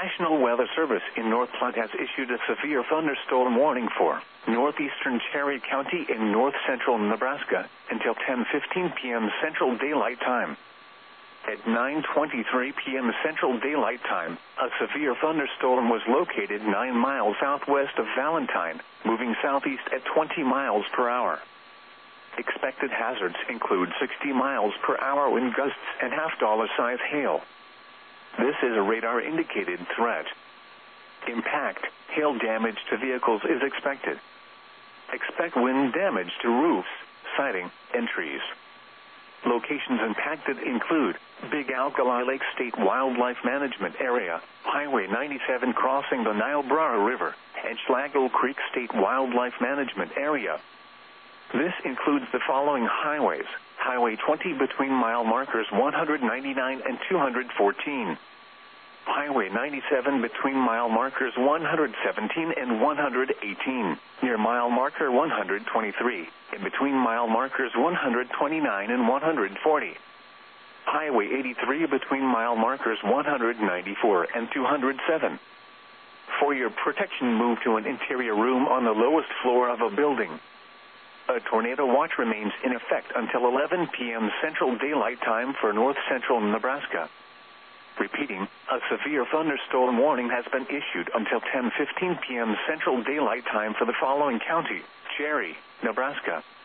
National Weather Service in North Platte has issued a severe thunderstorm warning for northeastern Cherry County in north-central Nebraska until 10:15 p.m. Central Daylight Time. At 9:23 p.m. Central Daylight Time, a severe thunderstorm was located 9 miles southwest of Valentine, moving southeast at 20 miles per hour. Expected hazards include 60 miles per hour wind gusts and half-dollar-size hail. This is a radar-indicated threat. Impact, hail damage to vehicles is expected. Expect wind damage to roofs, siding, and trees. Locations impacted include Big Alkali Lake State Wildlife Management Area, Highway 97 crossing the Niobrara River, and Schlagle Creek State Wildlife Management Area. This includes the following highways: Highway 20 between mile markers 199 and 214. Highway 97 between mile markers 117 and 118, near mile marker 123, and between mile markers 129 and 140. Highway 83 between mile markers 194 and 207. For your protection, move to an interior room on the lowest floor of a building. A tornado watch remains in effect until 11 p.m. Central Daylight Time for north-central Nebraska. Repeating, a severe thunderstorm warning has been issued until 10:15 p.m. Central Daylight Time for the following county: Cherry, Nebraska.